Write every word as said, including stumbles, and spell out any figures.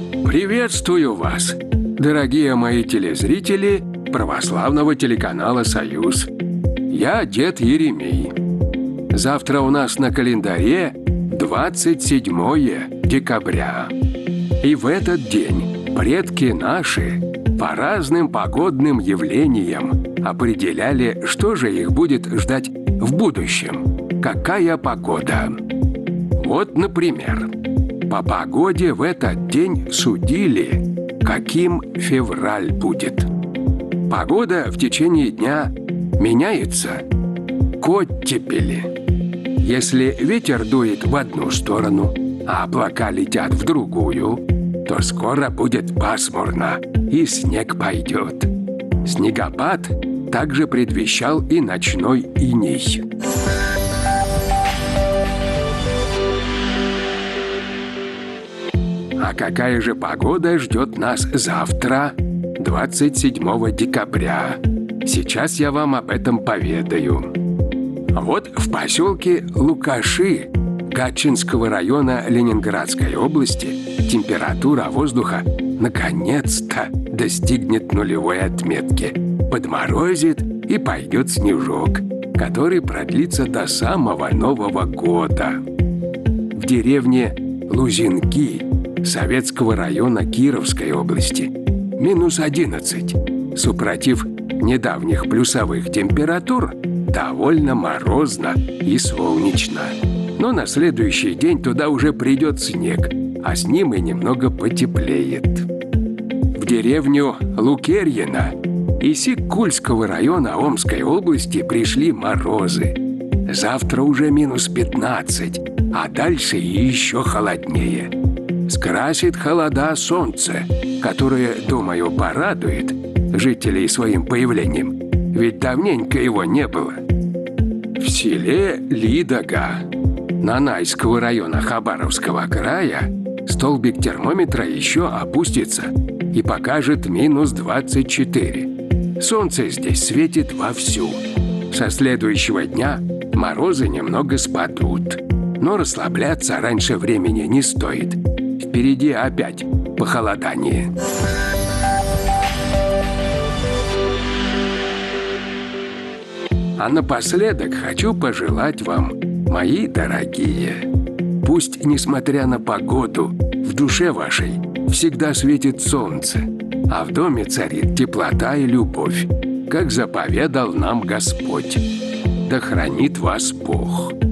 Приветствую вас, дорогие мои телезрители православного телеканала «Союз». Я дед Еремей. Завтра у нас на календаре двадцать седьмое декабря. И в этот день предки наши по разным погодным явлениям определяли, что же их будет ждать в будущем, какая погода. Вот, например, по погоде в этот день судили, каким февраль будет. Погода в течение дня меняется к оттепели. Если ветер дует в одну сторону, а облака летят в другую, то скоро будет пасмурно, и снег пойдет. Снегопад также предвещал и ночной иней. А какая же погода ждет нас завтра, двадцать седьмого декабря? Сейчас я вам об этом поведаю. Вот в поселке Лукаши Гатчинского района Ленинградской области температура воздуха наконец-то достигнет нулевой отметки. Подморозит и пойдет снежок, который продлится до самого Нового года. В деревне Лузинки Советского района Кировской области минус одиннадцать. Супротив недавних плюсовых температур довольно морозно и солнечно. Но на следующий день туда уже придет снег, а с ним и немного потеплеет. В деревню Лукерьино Иссык-Кульского района Омской области пришли морозы. Завтра уже минус пятнадцать, а дальше еще холоднее. Скрасит холода солнце, которое, думаю, порадует жителей своим появлением, ведь давненько его не было. В селе Лидога Нанайского района Хабаровского края столбик термометра еще опустится и покажет минус двадцать четыре. Солнце здесь светит вовсю. Со следующего дня морозы немного спадут, но расслабляться раньше времени не стоит. Впереди опять похолодание. А напоследок хочу пожелать вам, мои дорогие, пусть, несмотря на погоду, в душе вашей всегда светит солнце, а в доме царит теплота и любовь, как заповедал нам Господь. Да хранит вас Бог.